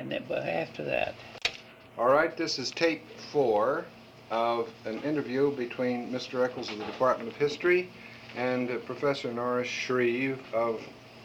and then but after that. All right, this is tape 4 of an interview between Mr. Eccles of the Department of History and Professor Norris Shreve of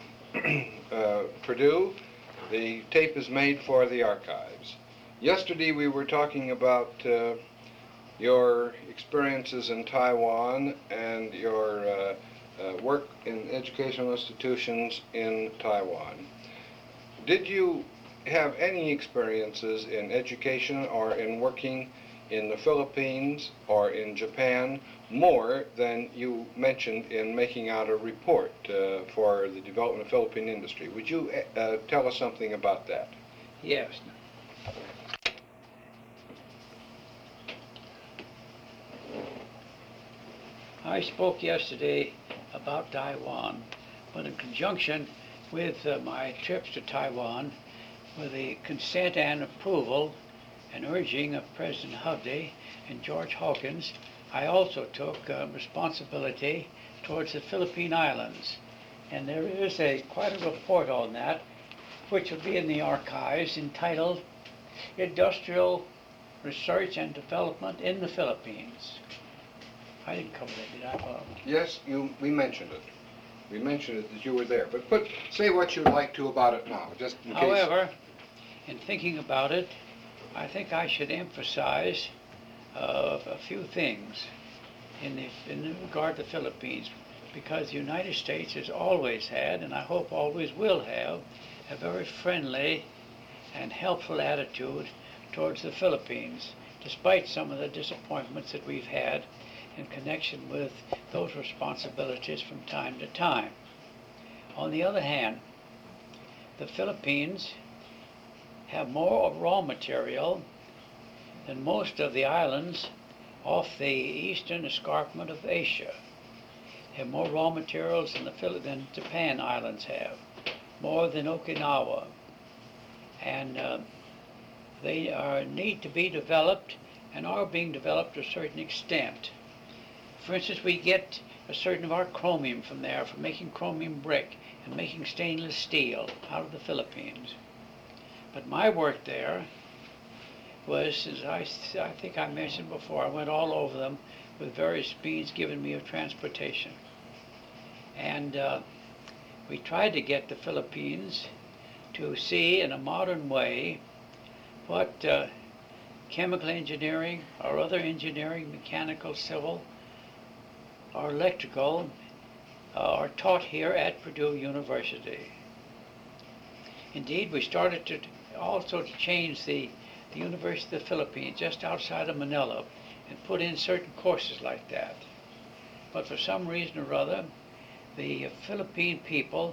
Purdue. The tape is made for the archives. Yesterday we were talking about your experiences in Taiwan and your work in educational institutions in Taiwan. Did you have any experiences in education or in working in the Philippines or in Japan more than you mentioned in making out a report for the development of Philippine industry? Would you tell us something about that? Yes. I spoke yesterday about Taiwan, but in conjunction with my trips to Taiwan, with the consent and approval and urging of President Hovde and George Hawkins, I also took responsibility towards the Philippine Islands. And there is quite a report on that, which will be in the archives, entitled Industrial Research and Development in the Philippines. I didn't cover that, did I, Bob? Yes, we mentioned it. We mentioned it that you were there, but say what you'd like to about it now, just in case. However, in thinking about it, I think I should emphasize a few things in regard to the Philippines, because the United States has always had, and I hope always will have, a very friendly and helpful attitude towards the Philippines, despite some of the disappointments that we've had in connection with those responsibilities from time to time. On the other hand, the Philippines have more raw material than most of the islands off the eastern escarpment of Asia. Have more raw materials than Japan Islands have, more than Okinawa, and they need to be developed and are being developed to a certain extent. For instance, we get a certain of our chromium from there for making chromium brick and making stainless steel out of the Philippines. But my work there was, as I think I mentioned before, I went all over them with various means given me of transportation. And we tried to get the Philippines to see in a modern way what chemical engineering or other engineering, mechanical, civil, or electrical are taught here at Purdue University. Indeed, we started to also change the University of the Philippines just outside of Manila and put in certain courses like that. But for some reason or other, the Philippine people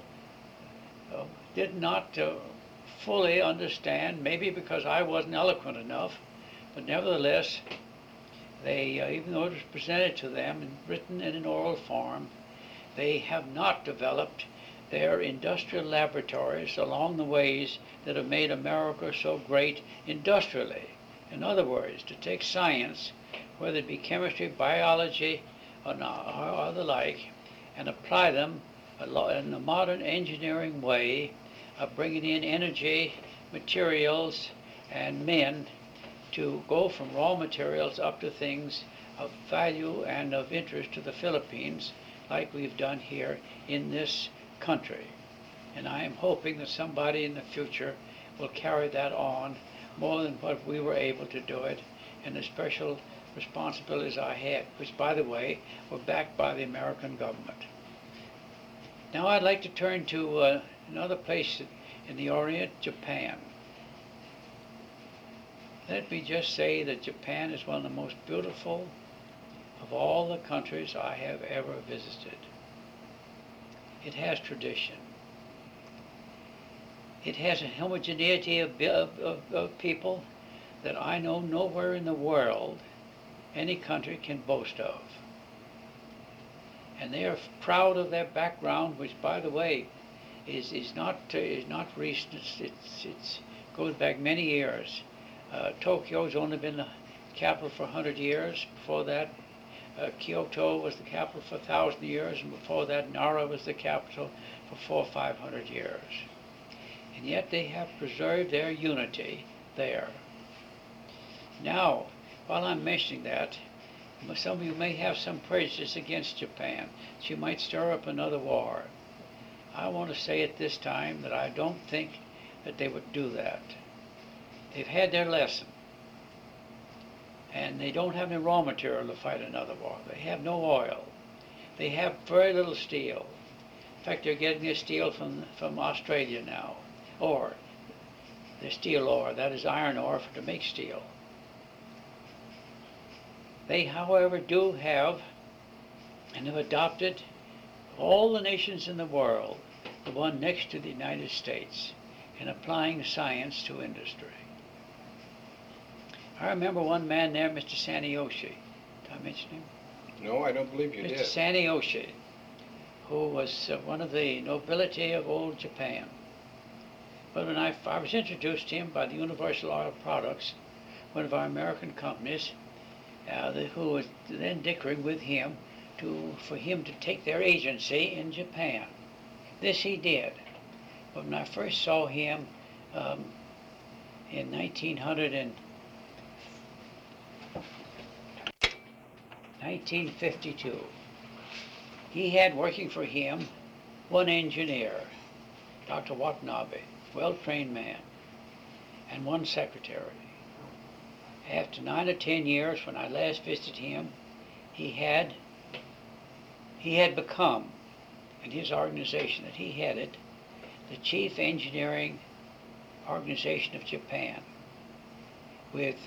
did not fully understand, maybe because I wasn't eloquent enough, but nevertheless, they, even though it was presented to them and written in an oral form, they have not developed their industrial laboratories along the ways that have made America so great industrially. In other words, to take science, whether it be chemistry, biology, or the like, and apply them in a modern engineering way of bringing in energy, materials, and men to go from raw materials up to things of value and of interest to the Philippines, like we've done here in this country. And I am hoping that somebody in the future will carry that on more than what we were able to do it, and the special responsibilities I had, which, by the way, were backed by the American government. Now I'd like to turn to another place in the Orient, Japan. Let me just say that Japan is one of the most beautiful of all the countries I have ever visited. It has tradition. It has a homogeneity of people that I know nowhere in the world any country can boast of. And they are proud of their background, which, by the way, is not recent. It goes back many years. Tokyo's only been the capital for 100 years. Before that, Kyoto was the capital for 1,000 years, and before that, Nara was the capital for 400 or 500 years. and yet they have preserved their unity there. Now, while I'm mentioning that, some of you may have some prejudice against Japan. She might stir up another war. I want to say at this time that I don't think that they would do that. They've had their lesson, and they don't have any raw material to fight another war. They have no oil. They have very little steel. In fact, they're getting their steel from Australia now, or their steel ore, that is iron ore to make steel. They, however, do have and have adopted all the nations in the world, the one next to the United States, in applying science to industry. I remember one man there, Mr. Saniyoshi. Did I mention him? No, I don't believe you Mr. did. Saniyoshi, who was one of the nobility of old Japan. But when I was introduced to him by the Universal Oil Products, one of our American companies, who was then dickering with him for him to take their agency in Japan. This he did. But when I first saw him in 1952, he had working for him one engineer, Dr. Watanabe, well-trained man, and one secretary. After 9 or 10 years, when I last visited him, he had become, in his organization that he headed, the chief engineering organization of Japan, with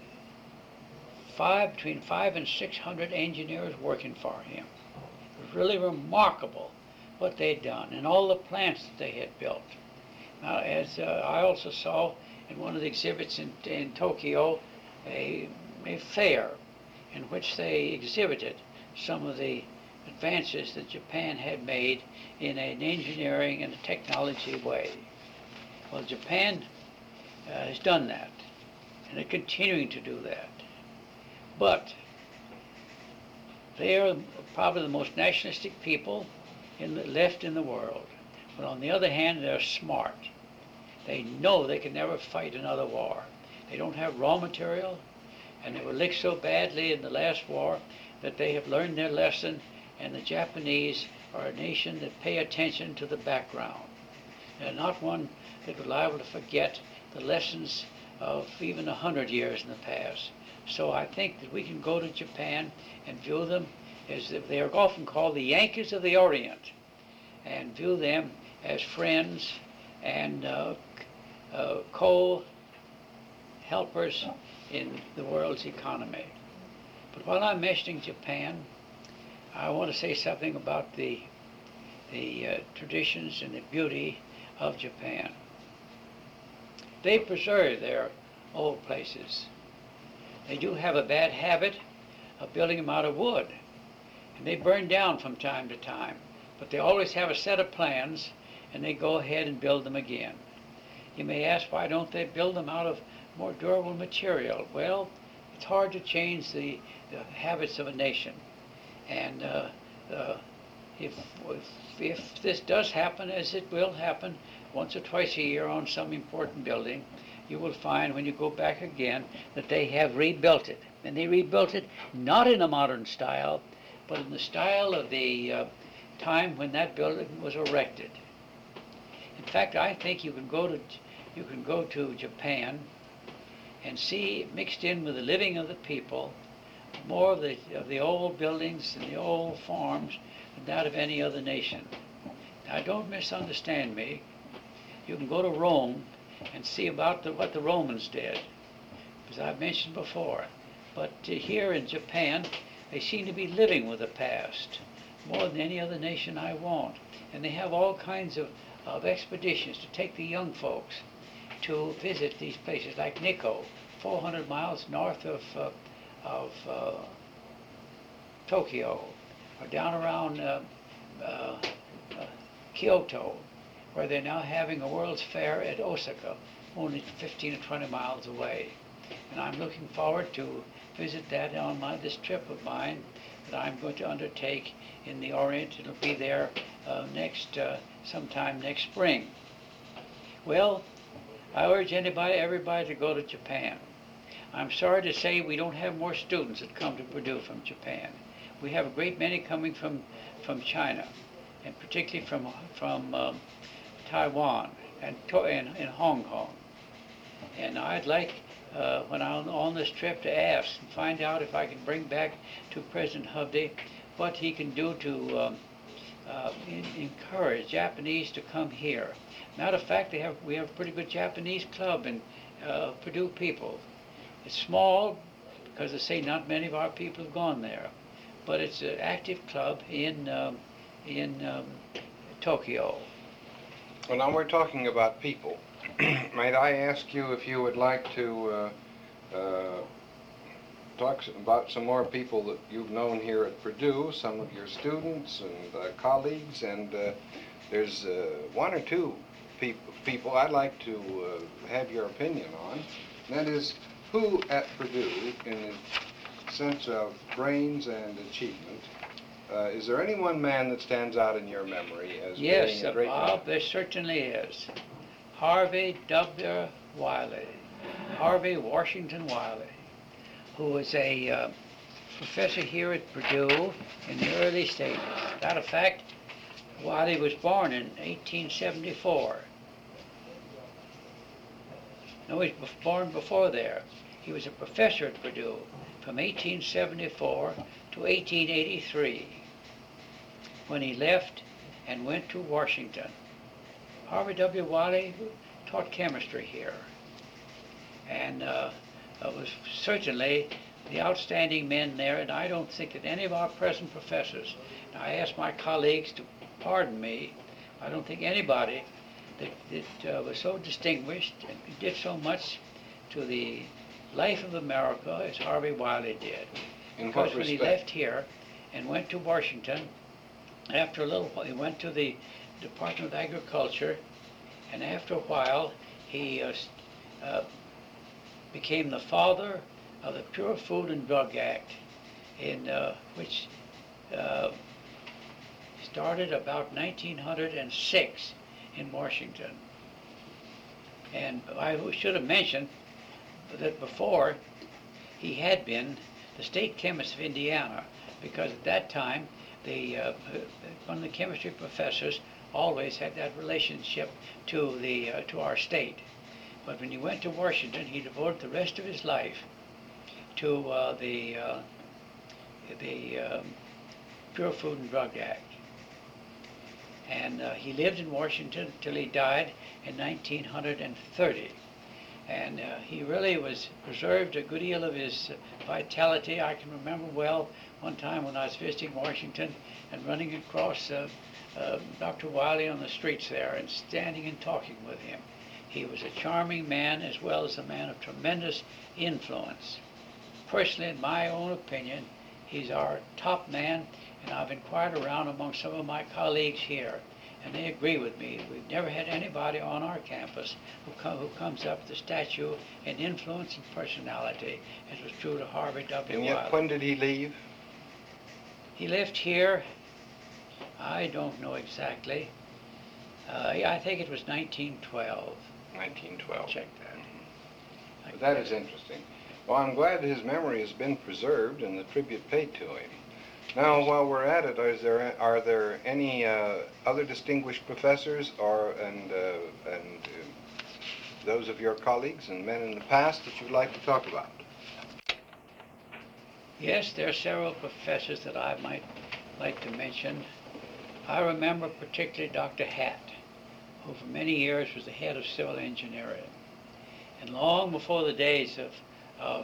between 500 and 600 engineers working for him. It was really remarkable what they'd done and all the plants that they had built. Now, as I also saw in one of the exhibits in Tokyo, a fair in which they exhibited some of the advances that Japan had made in an engineering and a technology way. Well, Japan has done that, and they're continuing to do that. But they are probably the most nationalistic people left in the world. But on the other hand, they're smart. They know they can never fight another war. They don't have raw material, and they were licked so badly in the last war that they have learned their lesson, and the Japanese are a nation that pay attention to the background. They're not one that are liable to forget the lessons of even 100 years in the past. So I think that we can go to Japan and view them as if they are often called the Yankees of the Orient, and view them as friends and co-helpers in the world's economy. But while I'm mentioning Japan, I want to say something about the traditions and the beauty of Japan. They preserve their old places. They do have a bad habit of building them out of wood, and they burn down from time to time. But they always have a set of plans, and they go ahead and build them again. You may ask, why don't they build them out of more durable material? Well, it's hard to change the habits of a nation. And if this does happen, as it will happen once or twice a year on some important building, you will find when you go back again that they have rebuilt it. And they rebuilt it not in a modern style, but in the style of the time when that building was erected. In fact, I think you can go to Japan and see, mixed in with the living of the people, more of the old buildings and the old farms than that of any other nation. Now, don't misunderstand me. You can go to Rome and see about what the Romans did, as I've mentioned before. But here in Japan, they seem to be living with the past more than any other nation I want. And they have all kinds of expeditions to take the young folks to visit these places, like Nikko, 400 miles north of Tokyo, or down around Kyoto, where they're now having a World's Fair at Osaka, only 15 or 20 miles away. And I'm looking forward to visit that on this trip of mine that I'm going to undertake in the Orient. It'll be there sometime next spring. Well, I urge everybody to go to Japan. I'm sorry to say we don't have more students that come to Purdue from Japan. We have a great many coming from China, and particularly from Taiwan and Hong Kong. And I'd like, when I'm on this trip, to ask and find out if I can bring back to President Hovde what he can do to encourage Japanese to come here. Matter of fact, we have a pretty good Japanese club in Purdue people. It's small because they say not many of our people have gone there, but it's an active club in Tokyo. Well, now we're talking about people. Might I ask you if you would like to talk about some more people that you've known here at Purdue, some of your students and colleagues, and there's one or two people I'd like to have your opinion on, and that is who at Purdue, in the sense of brains and achievement, is there any one man that stands out in your memory as being a great Bob, man? there certainly is. Harvey W. Wiley, Harvey Washington Wiley, who was a professor here at Purdue in the early stages. Matter of fact, Wiley was born in 1874. No, he was born before there. He was a professor at Purdue from 1874 to 1883, when he left and went to Washington. Harvey W. Wiley taught chemistry here, and was certainly the outstanding men there, and I don't think that any of our present professors, and I ask my colleagues to pardon me, I don't think anybody that was so distinguished and did so much to the life of America as Harvey Wiley did. Because when he left here and went to Washington, after a little while, he went to the Department of Agriculture, and after a while, he became the father of the Pure Food and Drug Act, which started about 1906 in Washington. And I should have mentioned that before, he had been the state chemist of Indiana, because at that time, one of the chemistry professors always had that relationship to our state. But when he went to Washington, he devoted the rest of his life to the Pure Food and Drug Act. And he lived in Washington till he died in 1930. And he really preserved a good deal of his vitality. I can remember well one time when I was visiting Washington and running across Dr. Wiley on the streets there and standing and talking with him. He was a charming man as well as a man of tremendous influence. Personally, in my own opinion, he's our top man, and I've inquired around among some of my colleagues here, and they agree with me. We've never had anybody on our campus who comes up to stature and influence and personality, as was true to Harvey W. And Wiley. yet, when did he leave? He left here, I don't know exactly. I think it was 1912. 1912. Check that. That is interesting. Well, I'm glad his memory has been preserved and the tribute paid to him. Now, while we're at it, are there any other distinguished professors and those of your colleagues and men in the past that you'd like to talk about? Yes, there are several professors that I might like to mention. I remember particularly Dr. Hatt, who for many years was the head of civil engineering. And long before the days of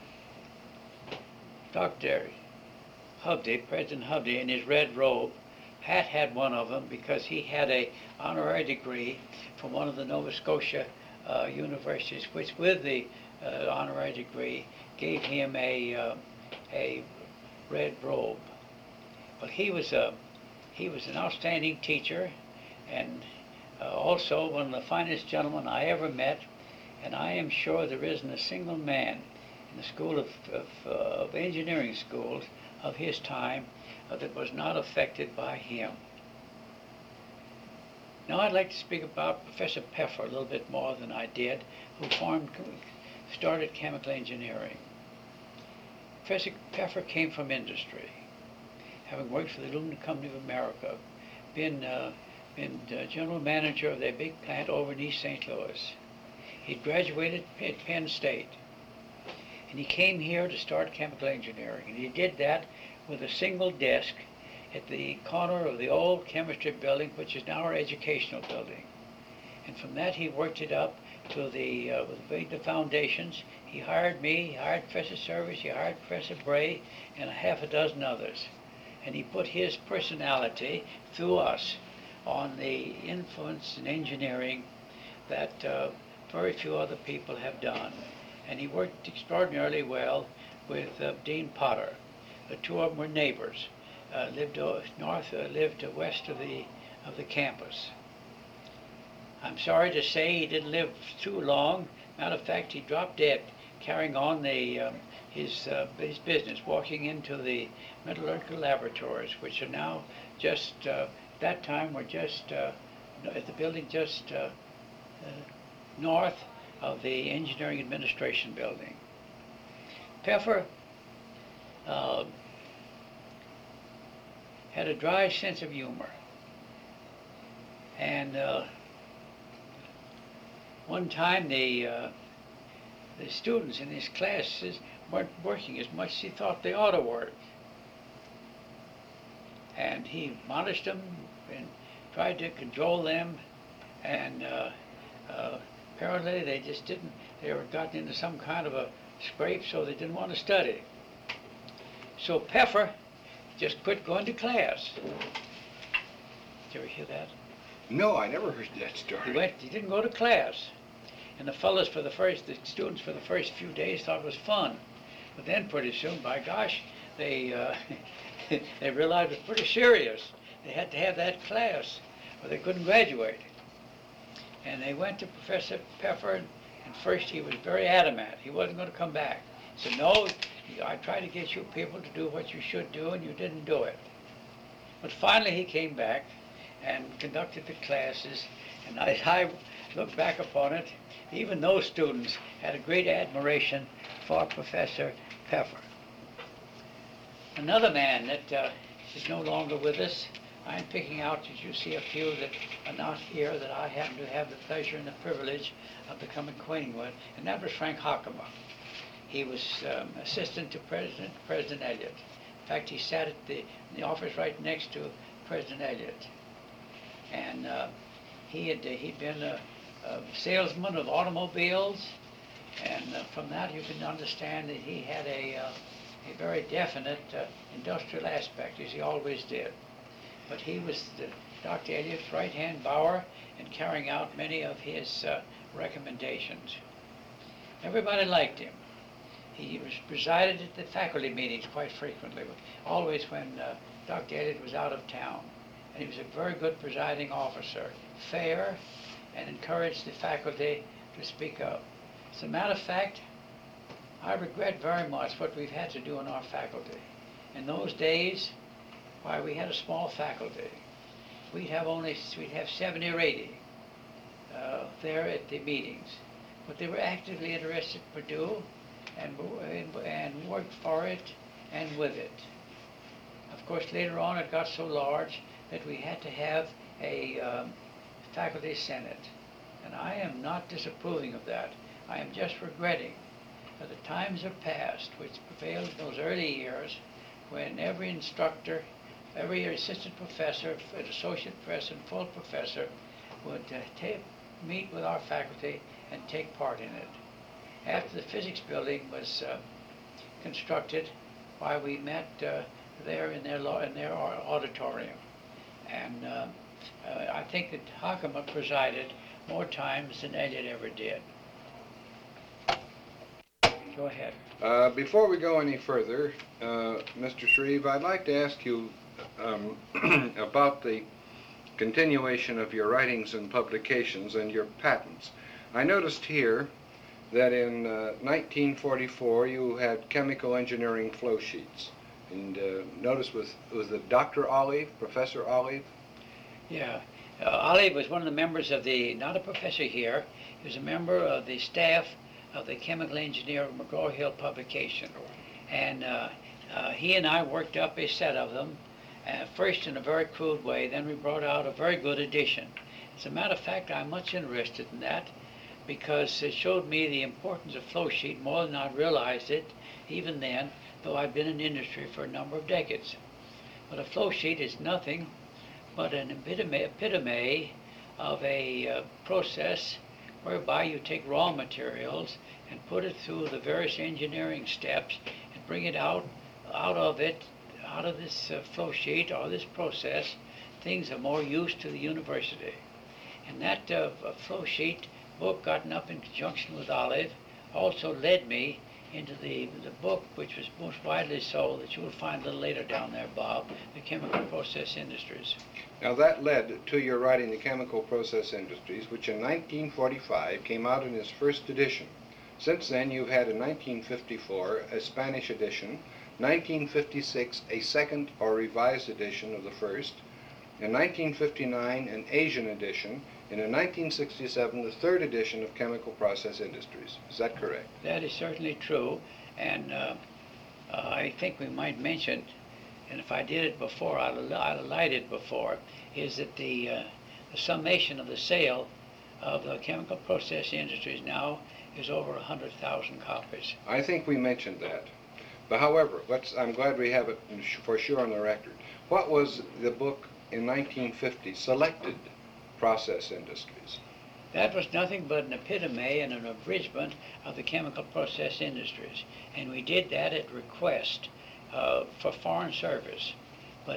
Dr. Hovde, President Hovde, in his red robe, Hatt had one of them because he had an honorary degree from one of the Nova Scotia universities, which with the honorary degree gave him a red robe. But he was an outstanding teacher, and also one of the finest gentlemen I ever met, and I am sure there isn't a single man in the school of engineering schools of his time that was not affected by him. Now I'd like to speak about Professor Peffer a little bit more than I did, who started chemical engineering. Professor Peffer came from industry, having worked for the Aluminum Company of America, been general manager of their big plant over in East St. Louis. He graduated at Penn State, and he came here to start chemical engineering, and he did that with a single desk at the corner of the old chemistry building, which is now our educational building. And from that he worked it up to the foundations. He hired me, he hired Professor Service, he hired Professor Bray, and a half a dozen others. And he put his personality through us on the influence in engineering that very few other people have done. And he worked extraordinarily well with Dean Potter. The two of them were neighbors. Lived west of the campus. I'm sorry to say he didn't live too long. Matter of fact, he dropped dead carrying on his business, walking into the metallurgical laboratories, which are now just that time were just at the building just north of the Engineering Administration building. Peffer had a dry sense of humor. And one time the students in his classes weren't working as much as he thought they ought to work. And he admonished them and tried to cajole them, and apparently they just didn't, they were gotten into some kind of a scrape, so they didn't want to study. So Peffer just quit going to class. Did you ever hear that? No, I never heard that story. He didn't go to class. And the students for the first few days thought it was fun. But then pretty soon, by gosh, they realized it was pretty serious. They had to have that class or they couldn't graduate. And they went to Professor Peffer, and first he was very adamant. He wasn't going to come back. He said, no, I tried to get you people to do what you should do, and you didn't do it. But finally he came back and conducted the classes, and as I look back upon it, even those students had a great admiration for Professor Peffer. Another man that is no longer with us, I'm picking out, as you see, a few that are not here that I happen to have the pleasure and the privilege of becoming acquainted with, and that was Frank Hockema. He was assistant to President Elliott. In fact, he sat in the office right next to President Elliott. And he'd been a salesman of automobiles, and from that you can understand that he had a very definite industrial aspect, as he always did. But he was Dr. Elliott's right-hand bower in carrying out many of his recommendations. Everybody liked him. He presided at the faculty meetings quite frequently, always when Dr. Elliott was out of town. And he was a very good presiding officer, fair, and encouraged the faculty to speak up. As a matter of fact, I regret very much what we've had to do in our faculty. In those days, why, we had a small faculty. We'd have 70 or 80 there at the meetings. But they were actively interested in Purdue and worked for it and with it. Of course, later on it got so large that we had to have a faculty senate. And I am not disapproving of that. I am just regretting that the times are past which prevailed in those early years when every instructor, every assistant professor, associate professor, and full professor would meet with our faculty and take part in it. After the physics building was constructed, why, we met there in their auditorium. And I think that Hockema presided more times than Elliott ever did. Go ahead. Before we go any further, Mr. Shreve, I'd like to ask you about the continuation of your writings and publications and your patents. I noticed here that in 1944 you had chemical engineering flow sheets. And notice was it Dr. Olive, Professor Olive? Yeah. Olive was one of the members of the, not a professor here, he was a member of the staff of the chemical engineer of McGraw-Hill publication. And he and I worked up a set of them, first in a very crude way, then we brought out a very good edition. As a matter of fact, I'm much interested in that because it showed me the importance of flow sheet more than I realized it even then, though I've been in industry for a number of decades. But a flow sheet is nothing but an epitome of a process whereby you take raw materials and put it through the various engineering steps and bring it out of this flow sheet or this process, things of more use to the university. And that flow sheet book, gotten up in conjunction with Olive, also led me into the book which was most widely sold, that you will find a little later down there, Bob, The Chemical Process Industries. Now that led to your writing The Chemical Process Industries, which in 1945 came out in its first edition. Since then you've had in 1954 a Spanish edition, 1956 a second or revised edition of the first, in 1959 an Asian edition, and in 1967 the third edition of Chemical Process Industries. Is that correct? That is certainly true, and I think we might mention, and if I did it before, I'll highlight it before, is that the summation of the sale of the Chemical Process Industries now is over 100,000 copies. I think we mentioned that. But however, I'm glad we have it for sure on the record. What was the book in 1950, Selected Process Industries? That was nothing but an epitome and an abridgment of the chemical process industries. And we did that at request for foreign service. But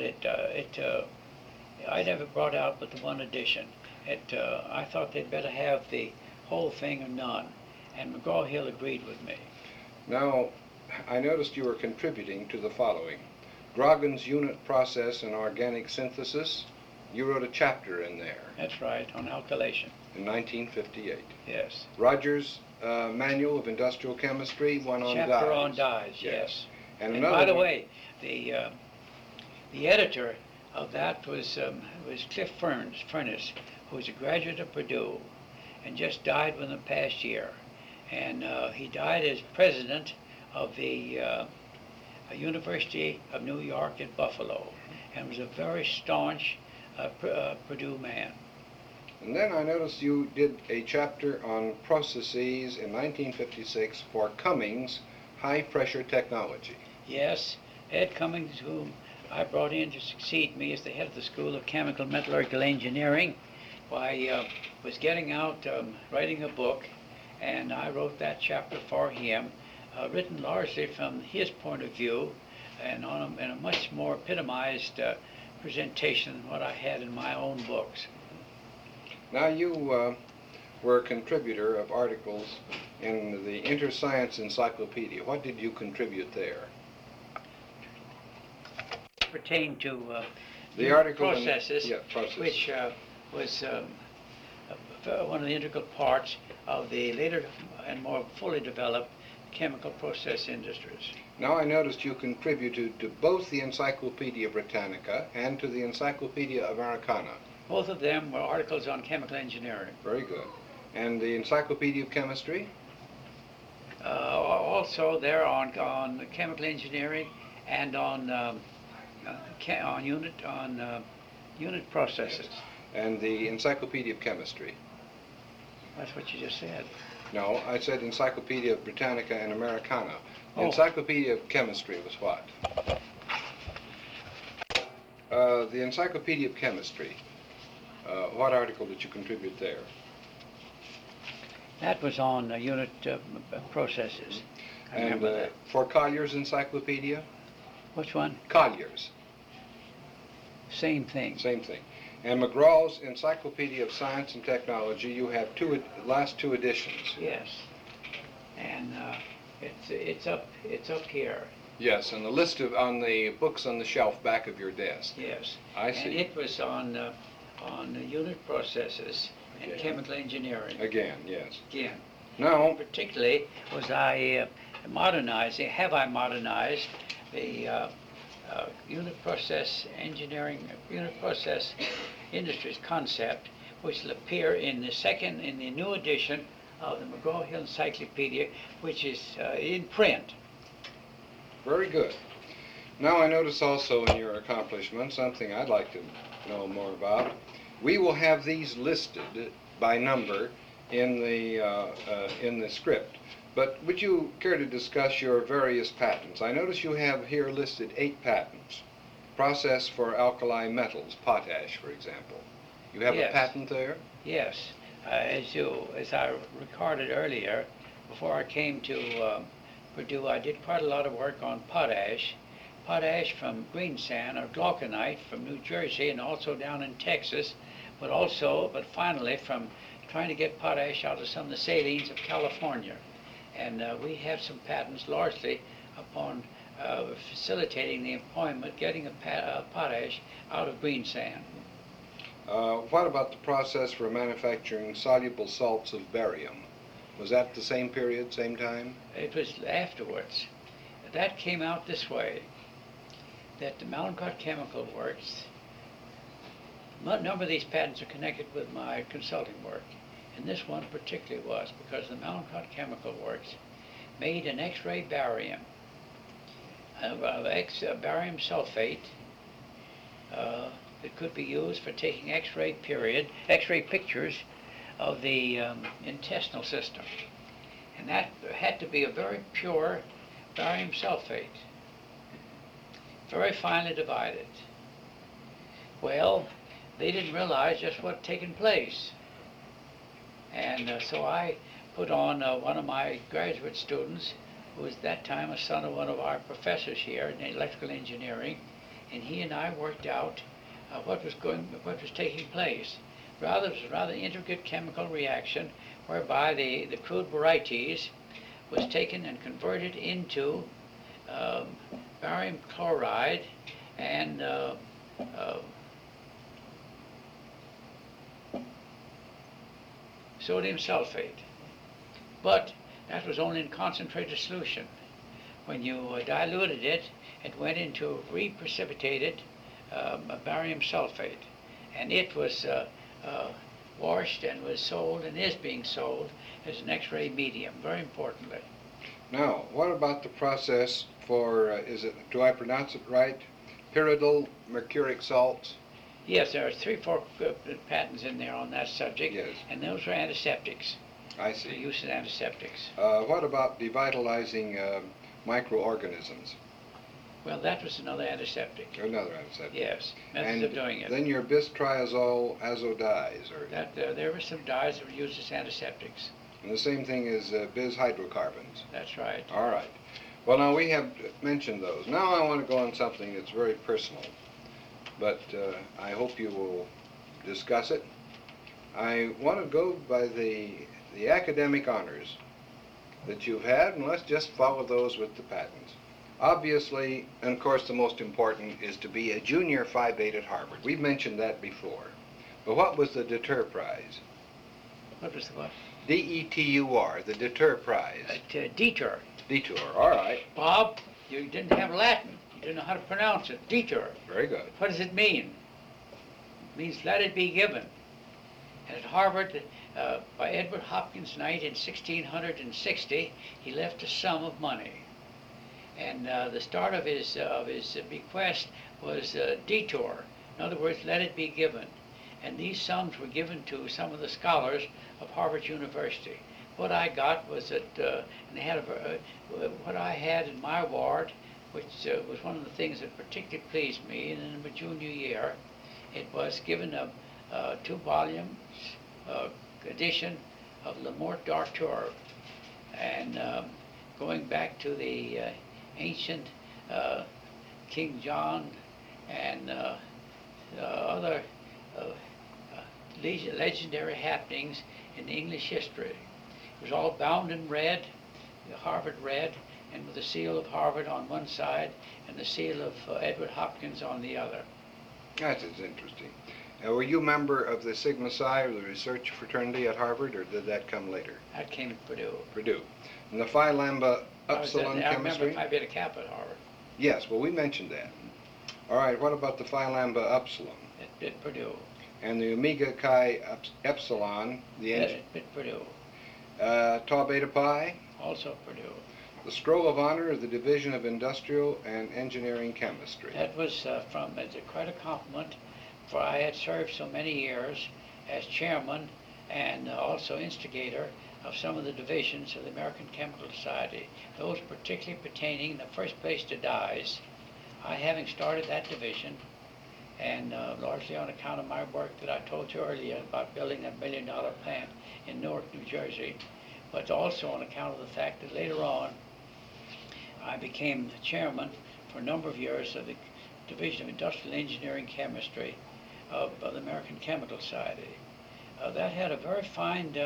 I never brought out but the one edition. I thought they'd better have the whole thing or none. And McGraw-Hill agreed with me. Now, I noticed you were contributing to the following. Grogan's Unit Process and Organic Synthesis. You wrote a chapter in there. That's right, on alkylation. In 1958. Yes. Rogers' Manual of Industrial Chemistry, one on dyes. Chapter on dyes, yes. And by the way, the editor of that was Cliff Furness, who was a graduate of Purdue and just died within the past year. And he died as president of the University of New York at Buffalo, and was a very staunch Purdue man. And then I noticed you did a chapter on processes in 1956 for Cummings High Pressure Technology. Yes, Ed Cummings, whom I brought in to succeed me as the head of the School of Chemical Metallurgical Engineering, was getting out writing a book, and I wrote that chapter for him, written largely from his point of view, and in a much more epitomized presentation than what I had in my own books. Now you were a contributor of articles in the InterScience Encyclopedia. What did you contribute there? Pertained to the article processes, processes, which was one of the integral parts of the later and more fully developed chemical process industries. Now I noticed you contributed to both the Encyclopedia Britannica and to the Encyclopedia Americana. Both of them were articles on chemical engineering. Very good. And the Encyclopedia of Chemistry? Also there on chemical engineering and on unit processes. And the Encyclopedia of Chemistry? That's what you just said. No, I said Encyclopedia Britannica and Americana. The Oh. Encyclopedia of Chemistry was what? The Encyclopedia of Chemistry. What article did you contribute there? That was on unit processes. I remember And that. for Collier's Encyclopedia? Which one? Collier's. Same thing. Same thing. And McGraw's Encyclopedia of Science and Technology, you have last two editions. Yes. And it's up here. Yes, and the list on the books on the shelf back of your desk. Yes. I see. And it was on unit processes and Okay. chemical engineering. Again, yes. Again. Now, Particularly was I modernized the unit process engineering, unit process Industries concept, which will appear in the new edition of the McGraw-Hill Encyclopedia, which is in print. Very good. Now I notice also in your accomplishments something I'd like to know more about. We will have these listed by number in the script. But would you care to discuss your various patents? I notice you have here listed 8 patents. Process for alkali metals, potash, for example. You have Yes. a patent there? Yes, as I recorded earlier, before I came to Purdue, I did quite a lot of work on potash. Potash from greensand or glauconite from New Jersey and also down in Texas, but finally from trying to get potash out of some of the salines of California. And we have some patents largely upon facilitating the employment, getting potash out of greensand. What about the process for manufacturing soluble salts of barium? Was that the same period, same time? It was afterwards. That came out this way, that the Mallinckrodt Chemical Works, a number of these patents are connected with my consulting work, and this one particularly was because the Mallinckrodt Chemical Works made an X-ray barium, barium sulfate, that could be used for taking X-ray pictures of the intestinal system. And that had to be a very pure barium sulfate, very finely divided. Well, they didn't realize just what had taken place. And so I put on one of my graduate students, who was at that time a son of one of our professors here in electrical engineering, and he and I worked out what was taking place. It was a rather intricate chemical reaction whereby the crude barytes was taken and converted into barium chloride and sodium sulfate. But that was only in concentrated solution. When you diluted it, it went into reprecipitated barium sulfate, and it was washed and was sold and is being sold as an X-ray medium, very importantly. Now, what about the process for, do I pronounce it right, pyridyl mercuric salts? Yes, there are 3 or 4 patents in there on that subject, Yes. and those are antiseptics. I The see. use of antiseptics. What about devitalizing microorganisms? Well, that was another antiseptic. Another antiseptic. Yes, methods And of doing it. then your bistriazole azodyes, or There were some dyes that were used as antiseptics. and the same thing as bis hydrocarbons. That's right. All right. Well, now we have mentioned those. Now I want to go on something that's very personal, but I hope you will discuss it. I want to go by the academic honors that you've had, and let's just follow those with the patents. Obviously, and of course the most important, is to be a junior Phi Beta at Harvard. We've mentioned that before. But what was the Deter Prize? What was the what? D-E-T-U-R, the Deter Prize. Detour. Detour, all right. Bob, you didn't have Latin. You didn't know how to pronounce it. Detour. Very good. What does it mean? It means let it be given. And at Harvard, by Edward Hopkins Knight in 1660, he left a sum of money. And the start of his bequest was detour. In other words, let it be given. And these sums were given to some of the scholars of Harvard University. What I got was that, and they had what I had in my ward, which was one of the things that particularly pleased me. And in my junior year, it was given a 2-volume edition of Le Morte d'Arthur, and going back to the ancient King John and other legendary happenings in English history. It was all bound in red, the Harvard red, and with the seal of Harvard on one side and the seal of Edward Hopkins on the other. That is interesting. Were you a member of the Sigma Psi, or the research fraternity at Harvard, or did that come later? That came to Purdue. Purdue. And the Phi Lambda I Upsilon remember chemistry? Phi Beta Kappa at Harvard Yes, well, we mentioned that. All right, what about the Phi Lambda Upsilon? at Purdue. and the Omega Chi Epsilon, the At Purdue. Tau Beta Pi, Also Purdue. the Scroll of Honor of the Division of Industrial and Engineering Chemistry. That was quite a compliment, for I had served so many years as chairman and also instigator of some of the divisions of the American Chemical Society, those particularly pertaining in the first place to dyes. I having started that division, and largely on account of my work that I told you earlier about building that $1 billion plant in Newark, New Jersey, but also on account of the fact that later on I became the chairman for a number of years of the Division of Industrial Engineering Chemistry of the American Chemical Society. That had a very fine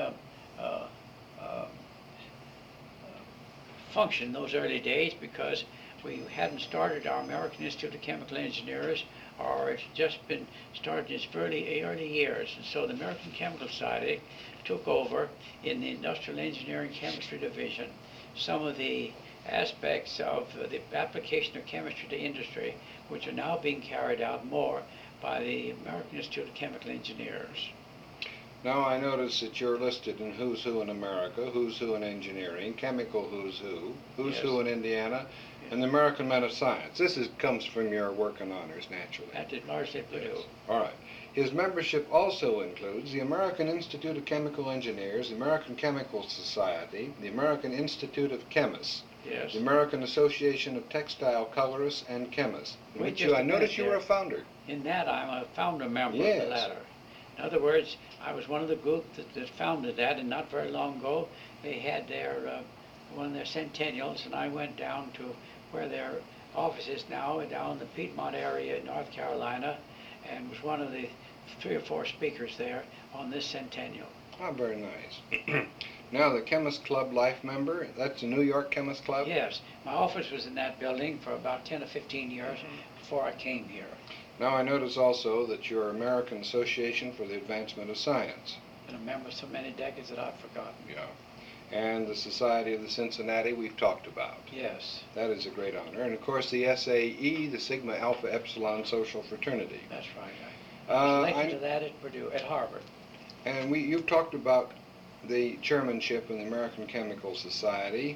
function in those early days, because we hadn't started our American Institute of Chemical Engineers, or it had just been started in its early years. And so the American Chemical Society took over in the Industrial Engineering Chemistry Division some of the aspects of the application of chemistry to industry, which are now being carried out more by the American Institute of Chemical Engineers. Now I notice that you're listed in Who's Who in America, Who's Who in Engineering, Chemical Who's Yes. Who in Indiana, and the American Men of Science. This comes from your work and honors, naturally. That did largely Purdue. Yes. All right. His membership also includes the American Institute of Chemical Engineers, the American Chemical Society, the American Institute of Chemists, Yes. the American Association of Textile Colorists and Chemists, in Wait which just a I noticed minute you were there. a founder. In that, I'm a founder member Yes. of the latter. In other words, I was one of the group that founded that, and not very long ago, they had one of their centennials, and I went down to where their office is now, down in the Piedmont area in North Carolina, and was one of the 3 or 4 speakers there on this centennial. Ah, very nice. Now, the Chemist Club Life member, that's the New York Chemist Club? Yes, my office was in that building for about 10 or 15 years before I came here. Now, I notice also that you're American Association for the Advancement of Science. Been a member so many decades that I've forgotten. Yeah. And the Society of the Cincinnati we've talked about. Yes, That is a great honor. And of course the SAE, the Sigma Alpha Epsilon Social Fraternity. that's right. I was elected I- to that at Purdue, at Harvard. And you've talked about the chairmanship in the American Chemical Society.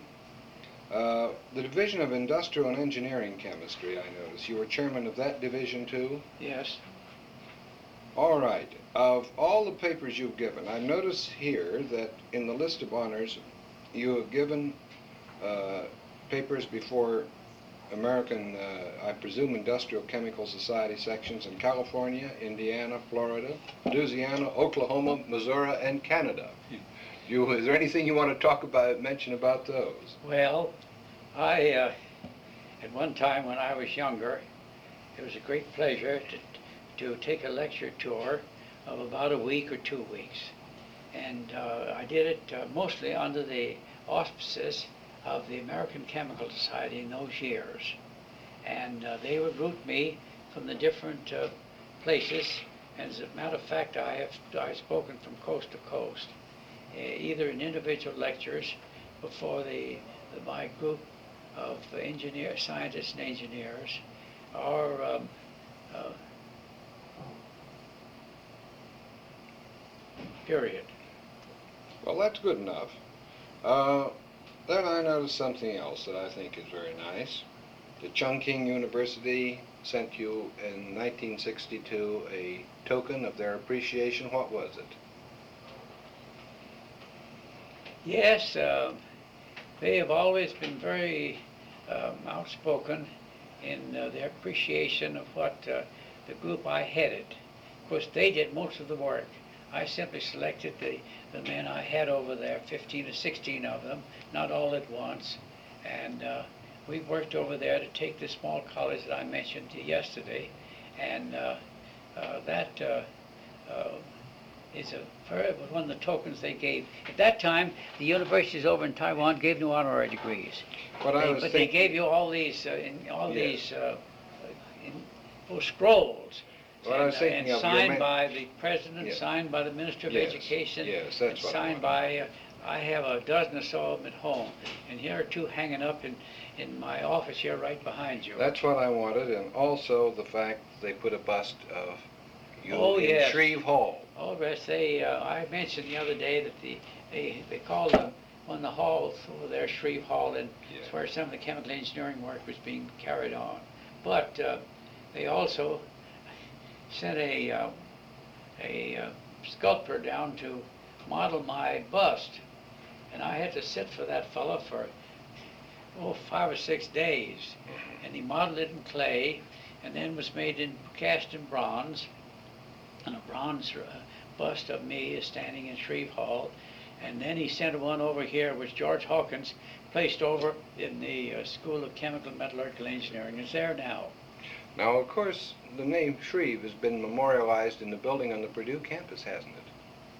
The Division of Industrial and Engineering Chemistry, I notice. You were chairman of that division too? Yes. All right. Of all the papers you've given, I notice here that in the list of honors, you have given papers before American, I presume, Industrial Chemical Society sections in California, Indiana, Florida, Louisiana, Oklahoma, Missouri, and Canada. Is there anything you want to mention about those? Well, at one time when I was younger, it was a great pleasure to take a lecture tour of about a week or 2 weeks. And I did it mostly under the auspices of the American Chemical Society in those years. And they would route me from the different places. And as a matter of fact, I've spoken from coast to coast, either in individual lectures before my group of scientists and engineers, or period. Well, that's good enough. Then I noticed something else that I think is very nice. The Chungking University sent you in 1962 a token of their appreciation. What was it? Yes, they have always been very outspoken in their appreciation of what the group I headed. Of course, they did most of the work. I simply selected the men I had over there, 15 or 16 of them, not all at once. And we worked over there to take the small college that I mentioned to you yesterday. And that is one of the tokens they gave. At that time, the universities over in Taiwan gave no honorary degrees. But they gave you all these, scrolls. What I was thinking of, signed by the president, Yes. signed by the Minister of Yes. Education, Yes, and that's what I signed by, I have a dozen or so of them at home. And here are 2 hanging up in my office here right behind you. That's what I wanted, and also the fact they put a bust of Oh, in yes. Shreve Hall. Oh, yes, I mentioned the other day that they called one of the halls over there Shreve Hall, and Yeah. it's where some of the chemical engineering work was being carried on. But they also sent a sculptor down to model my bust, and I had to sit for that fellow for 5 or 6 days, and he modeled it in clay, and then was cast in bronze, and a bronze bust of me is standing in Shreve Hall, and then he sent one over here, which George Hawkins placed over in the School of Chemical and Metallurgical Engineering. It's there now. Now, of course, the name Shreve has been memorialized in the building on the Purdue campus, hasn't it?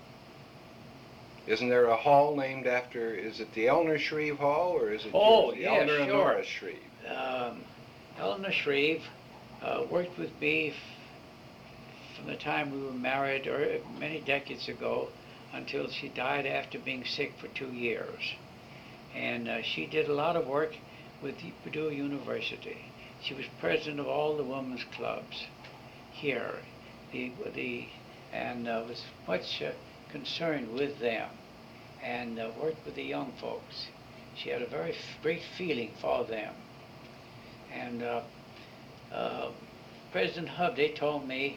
Isn't there a hall named after, is it the Eleanor Shreve Hall, or is it Oh, the yeah, Eleanor and sure. Nora Shreve? Eleanor Shreve worked with me from the time we were married, or many decades ago, until she died after being sick for 2 years. And she did a lot of work with Purdue University. She was president of all the women's clubs here, and was much concerned with them, and worked with the young folks. She had a very great feeling for them. And President Hovde told me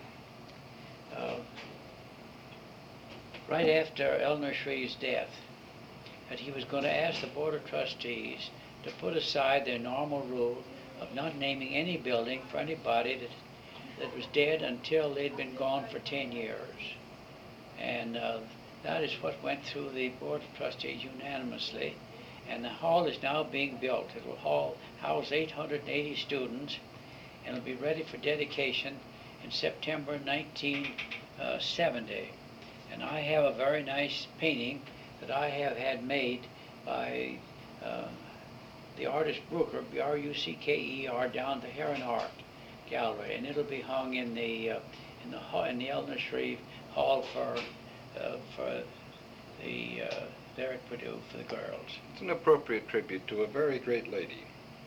right after Eleanor Shreve's death that he was going to ask the Board of Trustees to put aside their normal rule of not naming any building for anybody that was dead until they'd been gone for 10 years. And that is what went through the Board of Trustees unanimously. And the hall is now being built. It will house 880 students, and it'll be ready for dedication in September 1970. And I have a very nice painting that I have had made by the artist Brucker, Brucker, down the Heron Art Gallery, and it'll be hung in the Eleanor Shreve Hall for there at Purdue for the girls. It's an appropriate tribute to a very great lady.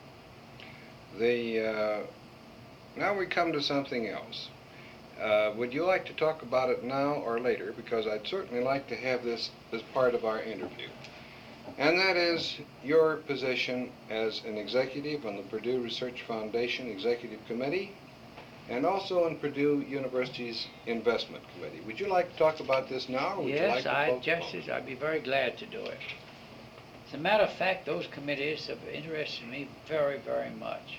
Now we come to something else. Would you like to talk about it now or later? Because I'd certainly like to have this as part of our interview. And that is your position as an executive on the Purdue Research Foundation Executive Committee, and also on Purdue University's Investment Committee. Would you like to talk about this now, or would you like to Yes, I'd be very glad to do it. As a matter of fact, those committees have interested me very, very much.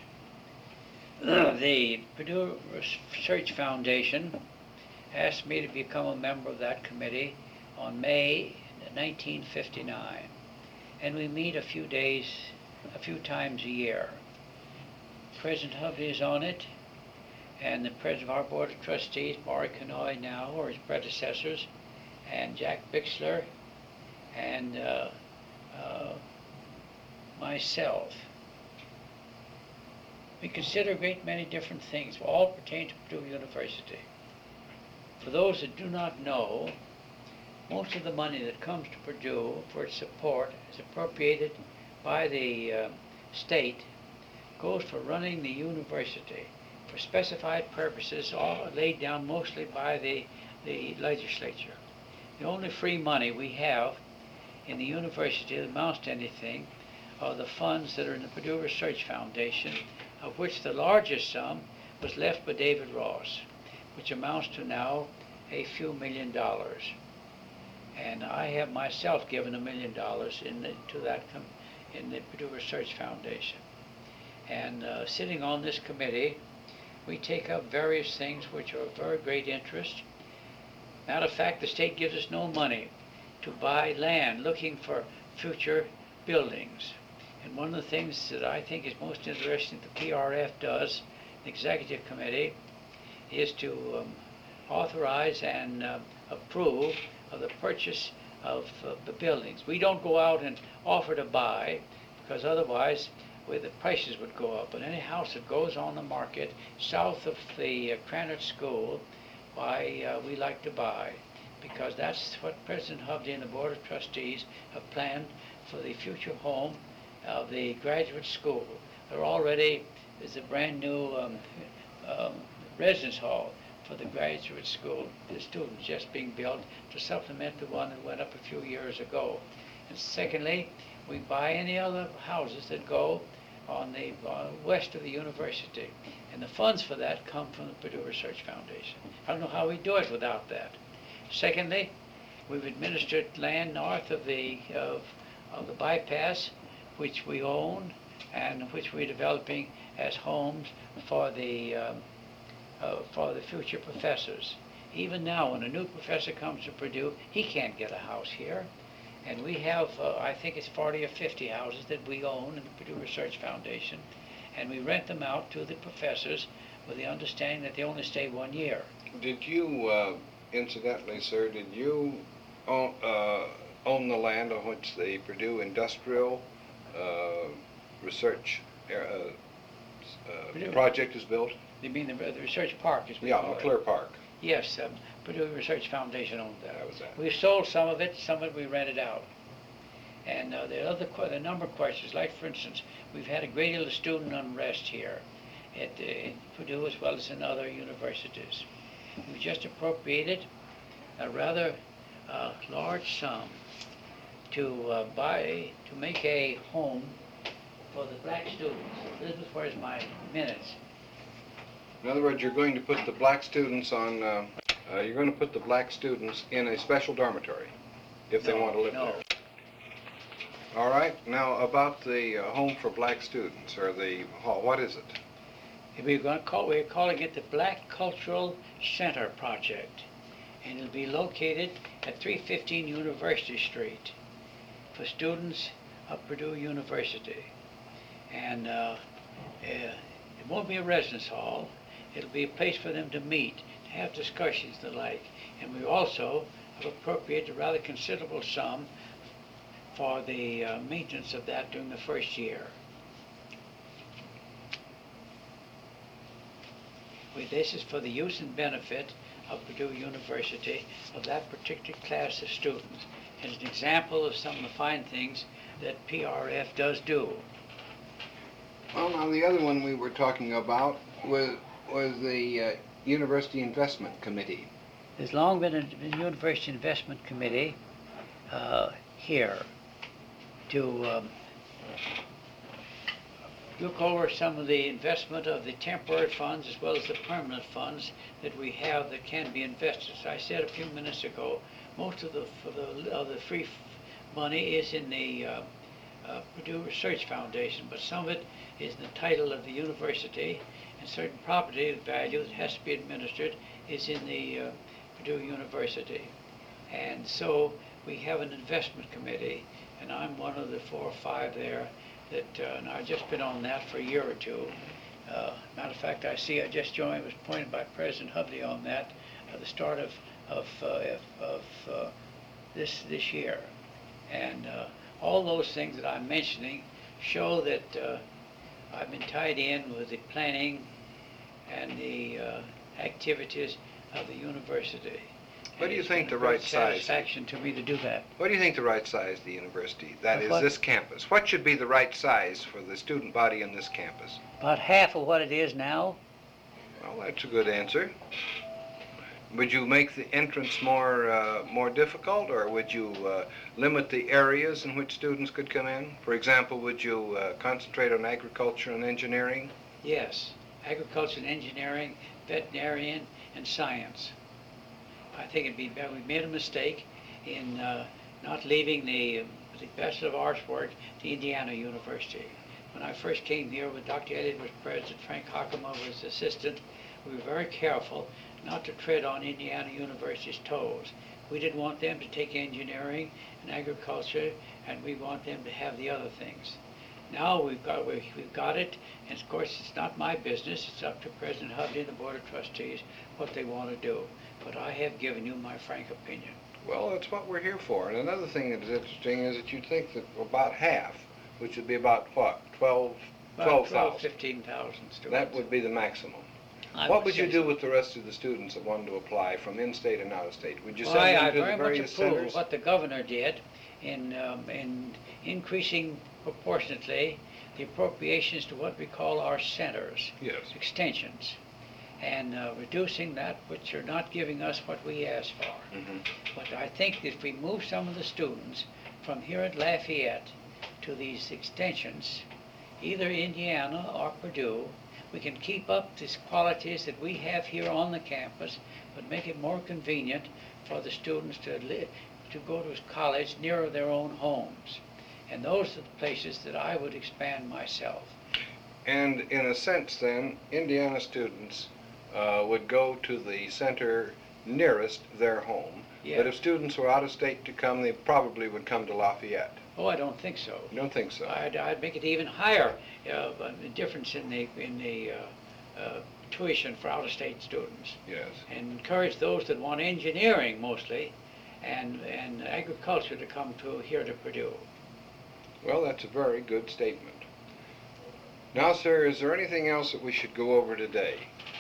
The Purdue Research Foundation asked me to become a member of that committee on May 1959, and we meet a few times a year. President Hovde is on it, and the president of our Board of Trustees, Maury Kanoy now, or his predecessors, and Jack Bixler, and myself. We consider a great many different things, all pertain to Purdue University. For those that do not know, most of the money that comes to Purdue for its support is appropriated by the state, goes for running the university for specified purposes, all laid down mostly by the legislature. The only free money we have in the university that amounts to anything are the funds that are in the Purdue Research Foundation, of which the largest sum was left by David Ross, which amounts to now a few $1 million. And I have myself given $1 million in the Purdue Research Foundation. And sitting on this committee, we take up various things which are of very great interest. Matter of fact, the state gives us no money to buy land looking for future buildings. And one of the things that I think is most interesting that the PRF does, the Executive Committee, is to authorize and approve of the purchase of the buildings. We don't go out and offer to buy, because otherwise the prices would go up. But any house that goes on the market south of the Krannert School, we like to buy, because that's what President Hovde and the Board of Trustees have planned for the future home of the graduate school. There already is a brand new residence hall for the graduate school, the students just being built to supplement the one that went up a few years ago. And secondly, we buy any other houses that go on the west of the university. And the funds for that come from the Purdue Research Foundation. I don't know how we do it without that. Secondly, we've administered land north of the bypass, which we own and which we're developing as homes for the future professors. Even now, when a new professor comes to Purdue, he can't get a house here. And we have, I think it's 40 or 50 houses that we own in the Purdue Research Foundation, and we rent them out to the professors with the understanding that they only stay 1 year. Did you, incidentally, sir, did you own the land on which the Purdue Industrial Research project is built? You mean the research park? Is Yeah, McClure Park. Yes, Purdue Research Foundation owned that. That was that. We sold some of it we rented out. And the number of questions, like for instance, we've had a great deal of student unrest here at Purdue as well as in other universities. We just appropriated a rather large sum to make a home for the black students. This is where's my minutes. In other words, you're going to put the black students on, you're going to put the black students in a special dormitory if they want to live there. All right. Now about the home for black students, or the hall, what is it? We're calling it the Black Cultural Center Project, and it'll be located at 315 University Street for students of Purdue University. And it won't be a residence hall. It'll be a place for them to meet, to have discussions and the like. And we also have appropriated a rather considerable sum for the maintenance of that during the first year. This is for the use and benefit of Purdue University, of that particular class of students. It's an example of some of the fine things that PRF does do. Well, now the other one we were talking about was the University Investment Committee. There's long been a University Investment Committee here to look over some of the investment of the temporary funds as well as the permanent funds that we have that can be invested. As I said a few minutes ago, most of the free money is in the Purdue Research Foundation, but some of it is in the title of the university, and certain property value that has to be administered is in the Purdue University. And so we have an investment committee, and I'm one of the 4 or 5 there and I've just been on that for a year or two. Matter of fact, I just joined, was appointed by President Hovde on that at the start of this year. And all those things that I'm mentioning show that I've been tied in with the planning and the activities of the university. What do you think the right size? Satisfaction to me to do that. What do you think the right size of the university? That is, What? this campus. What should be the right size for the student body in this campus? About half of what it is now. Well, that's a good answer. Would you make the entrance more difficult, or would you limit the areas in which students could come in? For example, would you concentrate on agriculture and engineering? Yes, agriculture and engineering, veterinarian, and science. I think it'd be better. We made a mistake in not leaving the Bachelor of Arts work to Indiana University. When I first came here, when Dr. Elliott was president, Frank Hockema was assistant, we were very careful not to tread on Indiana University's toes. We didn't want them to take engineering and agriculture, and we want them to have the other things. Now we've got it, and of course it's not my business. It's up to President Hovde and the Board of Trustees what they want to do. But I have given you my frank opinion. Well, that's what we're here for. And another thing that is interesting is that you'd think that about half, which would be about what, 12,000? 15,000 students. That would be the maximum. What would you do with the rest of the students that wanted to apply from in-state and out-of-state? Would you send them to the various I very much approve centers? what the governor did in increasing proportionately the appropriations to what we call our centers, Yes. extensions. and reducing that which you're not giving us what we asked for. Mm-hmm. But I think if we move some of the students from here at Lafayette to these extensions, either Indiana or Purdue, we can keep up these qualities that we have here on the campus, but make it more convenient for the students to go to college nearer their own homes. And those are the places that I would expand myself. And in a sense, then, Indiana students would go to the center nearest their home. Yeah. But if students were out of state to come, they probably would come to Lafayette. Oh, I don't think so. You don't think so? I'd make it even higher, the difference in the tuition for out-of-state students, Yes. and encourage those that want engineering mostly, and agriculture to come here to Purdue. Well, that's a very good statement. Now, sir, is there anything else that we should go over today?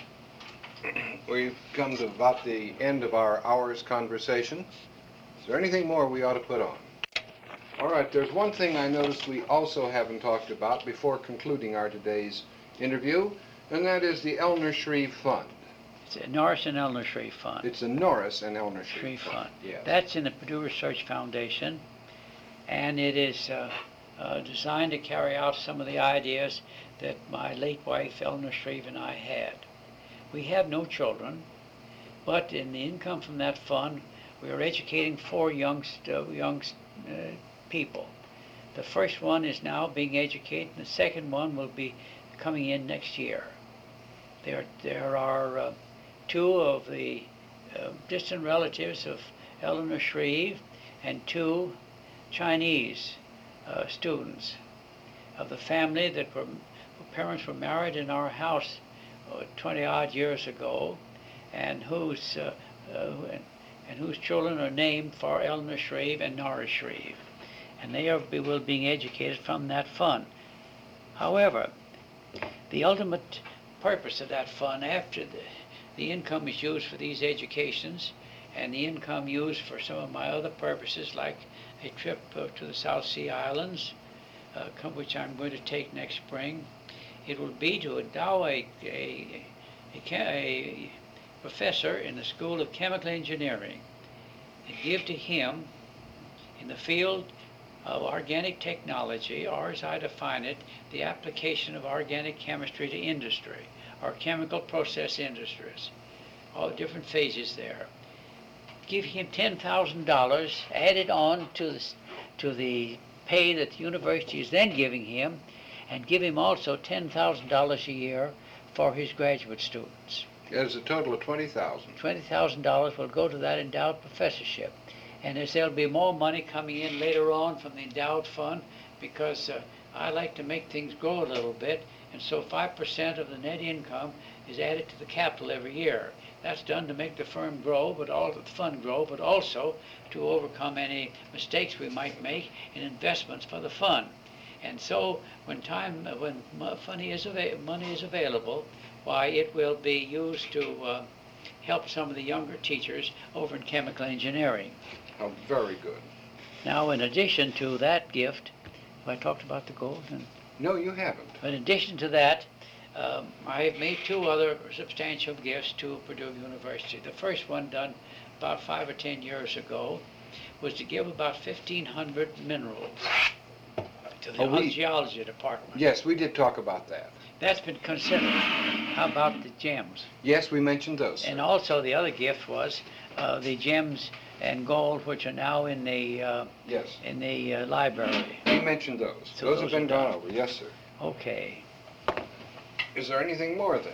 We've come to about the end of our hour's conversation. Is there anything more we ought to put on? All right, there's one thing I noticed we also haven't talked about before concluding our today's interview, and that is the Eleanor Shreve Fund. It's a Norris and Eleanor Shreve Fund. It's the Norris and Eleanor Shreve Fund. Yes. That's in the Purdue Research Foundation, and it is designed to carry out some of the ideas that my late wife, Eleanor Shreve, and I had. We have no children, but in the income from that fund, we are educating 4 young people. The first one is now being educated, and the second one will be coming in next year. There are 2 of the distant relatives of Eleanor Shreve and 2 Chinese students of the family that were parents were married in our house 20-odd years ago, and whose children are named for Eleanor Shreve and Norris Shreve, and they will be educated from that fund. However, the ultimate purpose of that fund, after the income is used for these educations, and the income used for some of my other purposes, like a trip to the South Sea Islands, which I'm going to take next spring, it will be to endow a professor in the School of Chemical Engineering and give to him, in the field of organic technology, or as I define it, the application of organic chemistry to industry, or chemical process industries, all different phases there. Give him $10,000 added on to the pay that the university is then giving him, and give him also $10,000 a year for his graduate students. There's a total of $20,000. $20,000 will go to that endowed professorship. And as there'll be more money coming in later on from the endowed fund, because I like to make things grow a little bit, and so 5% of the net income is added to the capital every year. That's done to make the firm grow, but the fund grow, but also to overcome any mistakes we might make in investments for the fund. And so when money is available, why, it will be used to help some of the younger teachers over in chemical engineering. Oh, very good. Now, in addition to that gift, have I talked about the gold? No, you haven't. In addition to that, I have made 2 other substantial gifts to Purdue University. The first one, done about 5 or 10 years ago, was to give about 1,500 minerals to the geology department. Yes, we did talk about that. That's been considered. How about the gems? Yes, we mentioned those. And also the other gift was the gems and gold, which are now in the yes, in the library. we mentioned those. So those have been are gone done. over. Yes, sir. Okay. Is there anything more then?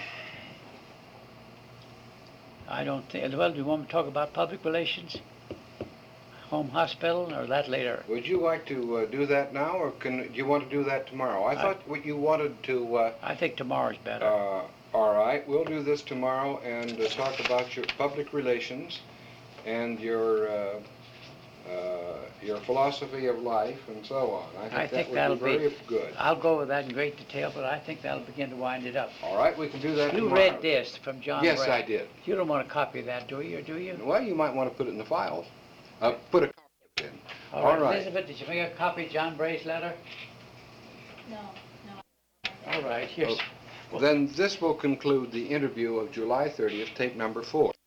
I don't think. Well, do you want me to talk about public relations, home hospital, or that later? Would you like to do that now, or do you want to do that tomorrow? I thought what you wanted to... I think tomorrow's better. All right, we'll do this tomorrow and talk about your public relations and your philosophy of life and so on. I think that would be very good. I'll go over that in great detail, but I think that'll begin to wind it up. All right, we can do that You tomorrow. read this from John Yes, Bray. I did. You don't want to copy that, do you? Or do you? Well, you might want to put it in the files. Put a copy in. All right. Elizabeth, did you make a copy of John Bray's letter? No. All right, here's. Then this will conclude the interview of July 30th, tape number 4.